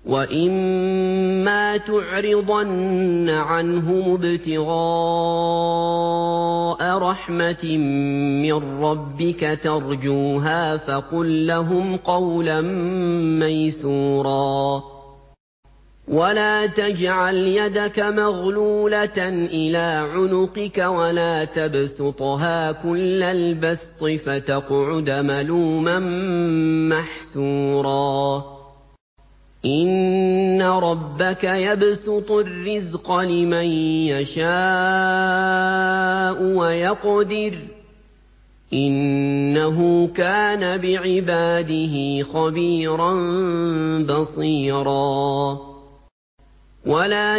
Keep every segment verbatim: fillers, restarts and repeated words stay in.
وَإِمَّا تُعْرِضَنَّ عَنْهُمُ ابْتِغَاءَ رَحْمَةٍ مِّن رَّبِّكَ تَرْجُوهَا فَقُل لَّهُمْ قَوْلًا مَّيْسُورًا وَلَا تَجْعَلْ يَدَكَ مَغْلُولَةً إِلَىٰ عُنُقِكَ وَلَا تَبْسُطْهَا كُلَّ الْبَسْطِ فَتَقْعُدَ مَلُومًا مَّحْسُورًا إِنَّ رَبَّكَ يَبْسُطُ الرِّزْقَ لِمَن يَشَاءُ وَيَقْدِرُ ۚ إِنَّهُ كَانَ بِعِبَادِهِ خَبِيرًا بَصِيرًا وَلَا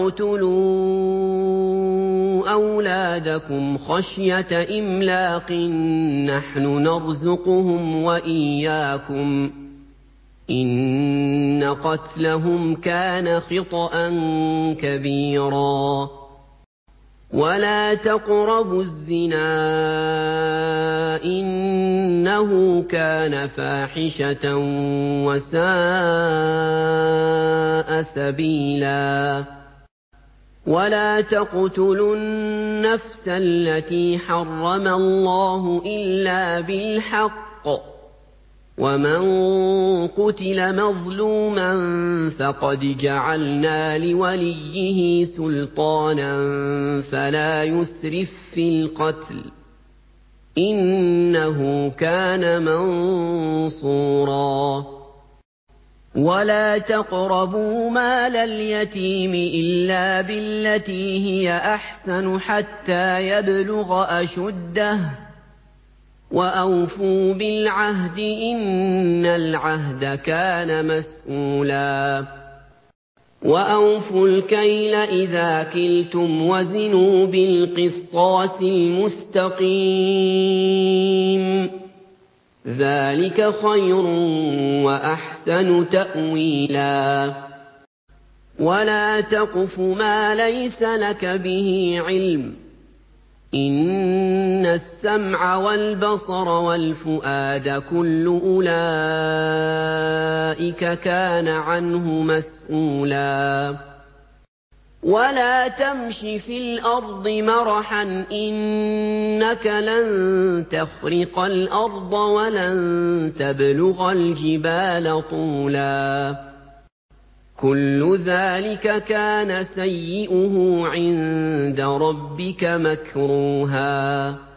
تَقْتُلُوا أَوْلَادَكُمْ خَشْيَةَ إِمْلَاقٍ ۖ نَّحْنُ نَرْزُقُهُمْ وَإِيَّاكُمْ ۚ إِنَّ قَتْلَهُمْ كَانَ خِطْئًا كَبِيرًا وَلَا تَقْرَبُوا الزِّنَا ۖ إِنَّهُ كَانَ فَاحِشَةً وَسَاءَ سَبِيلًا وَلَا تَقْتُلُوا النَّفْسَ الَّتِي حَرَّمَ اللَّهُ إِلَّا بِالْحَقِّ ۚ وَمَن قُتِلَ مَظْلُومًا فَقَدْ جَعَلْنَا لِوَلِيِّهِ سُلْطَانًا فَلَا يُسْرِف فِّي الْقَتْلِ ۖ إِنَّهُ كَانَ مَنصُورًا وَلَا تَقْرَبُوا مَالَ الْيَتِيمِ إِلَّا بِالَّتِي هِيَ أَحْسَنُ حَتَّىٰ يَبْلُغَ أَشُدَّهُ ۖ وَأَوْفُوا بِالْعَهْدِ ۖ إِنَّ الْعَهْدَ كَانَ مَسْئُولًا وَأَوْفُوا الْكَيْلَ إِذَا كِلْتُمْ وَزِنُوا بِالْقِسْطَاسِ الْمُسْتَقِيمِ ۚ ذَٰلِكَ خَيْرٌ وَأَحْسَنُ تَأْوِيلًا وَلَا تَقْفُ مَا لَيْسَ لَكَ بِهِ عِلْمٌ ۚ إِنَّ السَّمْعَ وَالْبَصَرَ وَالْفُؤَادَ كُلُّ أُولَٰئِكَ كَانَ عَنْهُ مَسْئُولًا وَلَا تَمْشِ فِي الْأَرْضِ مَرَحًا ۖ إِنَّكَ لَن تَخْرِقَ الْأَرْضَ وَلَن تَبْلُغَ الْجِبَالَ طُولًا كُلُّ ذَٰلِكَ كَانَ سَيِّئُهُ عِندَ رَبِّكَ مَكْرُوهًا